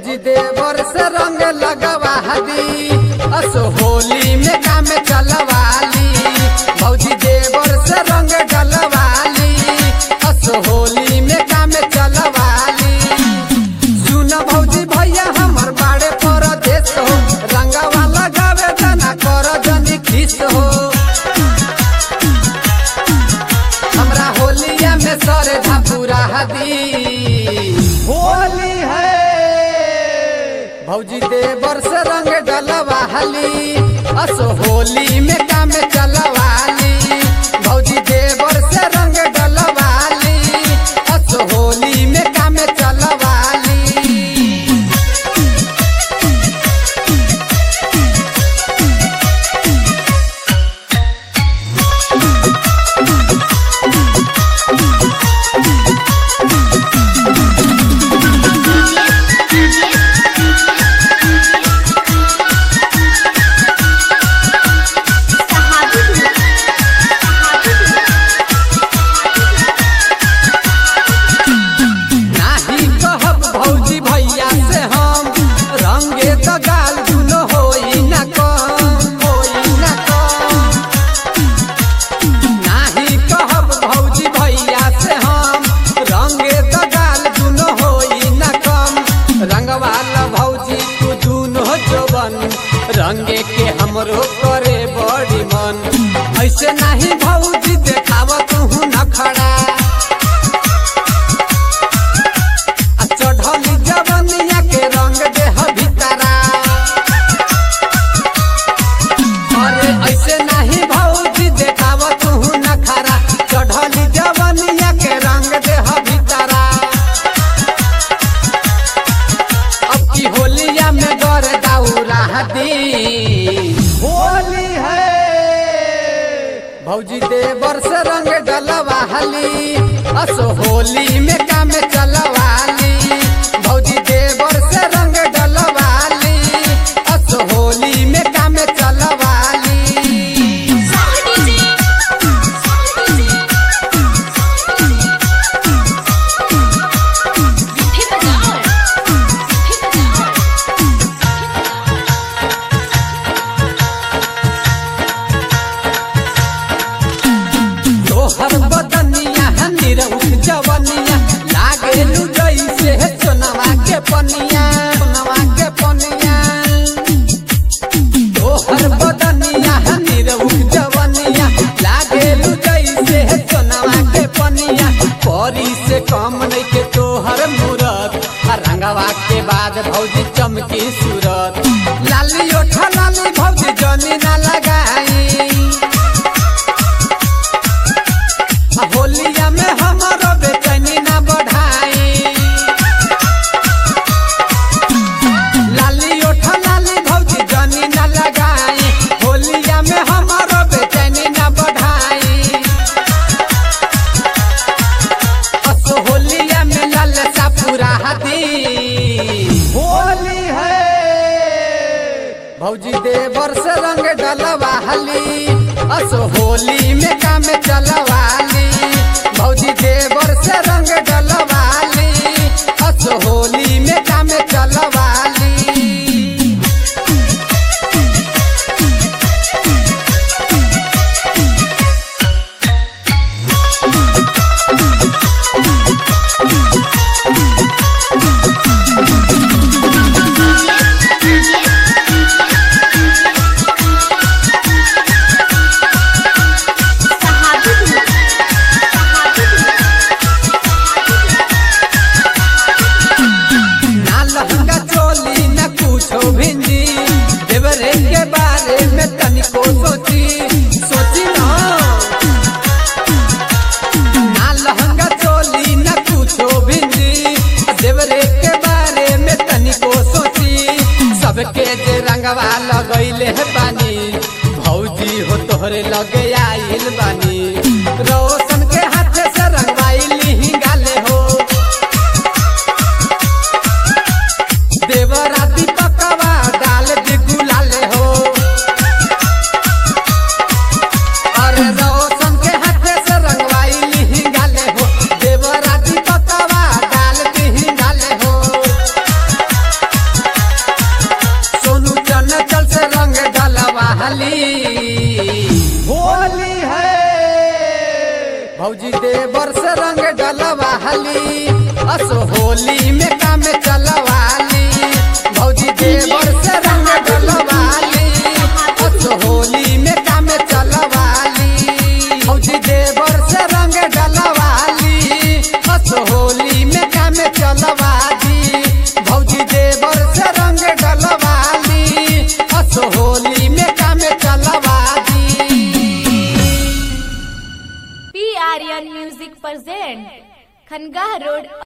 भौजी देवर से रंग लगवा दी, असो होली में काम चलवाली। भौजी देवर से रंग डलवाली, असो होली में काम चलवाली। सुन भौजी भैया हमर बाड़े परदेश हो, रंगवा लगावे तना कर जनी खीस हो। हमरा होलिया में सरे धापुरा दी, होली है भौजी देवर से रंग डलवाली, असो होली में काम चलवाली। भौजी देवर से रंग डलवाली, असो होली में काम चलवाली। रंगे के हमरो करे बड़ी मन, ऐसे नहीं भौजी देखाव तू नखड़ा। चढ़ली जवनिया के रंग देह भीतरा, अरे ऐसे नहीं भौजी देखाव तू नखड़ा। चढ़ली जवनिया के रंग देह भीतरा, अब की होलिया में गर दाउरा दी, होली है भौजी देवर से रंग डलवाली, असो होली में काम चलवाली। भौजी देवर से रंग डलवाली, असो होली में काम चलवाली। तोहर बदनिया निरउख जवनिया, लागे लू जैसे सोनवा के पनिया, सोनवा के पनिया। तोहर बदनिया निरउख जवनिया, लागे लू जैसे सोनवा के पनिया। परी से कम नहीं के तोहर मूरत, रंगवा के बाद भौजी चमकी सूरत। लाली ओठा लाली भौजी जनी ना लगाई, होलिया में हमारो बेचैनी ना बढ़ाई। लाली ओठा लाली भौजी जनी ना लगाई, होलिया में हमारो बेचैनी ना बढ़ाई। असो होलिया में लालसा पूरा दी, होली है भौजी देवर से रंग डलवाली, असो होली में काम चलवाली। भौजी देवर से रंग डलवाली, असो होली में काम चलवाली। भिंजी देवरे के बारे में तनिको सोची, सोची ना लहंगा चोली न कुछो भिंजी। देवरे के बारे में तनिको सोची, सबके जे रंगवा लगैले है पानी, भौजी हो तोहरे लगे आइल बानी। रोशन के हाथ से रंगवाइली ही गाले हो, देवरा दीपकवा डाल दी गुलाले हो। अरे रोशन के हाथ से रंगवाइली ही गाले हो, देवरा दीपकवा डाल दी ही गाले हो। भौजी देवर से रंग डलवाली असो होली में काम चलवाली भौजी देवर से रंग डलवाली असो होली में काम चलवाली भौजी देवर से रंग डलवाली असो होली में काम चलवाली भौजी देवर से रंग डलवाली असो होली में काम चलवाली। P Aryan music present Khangah road.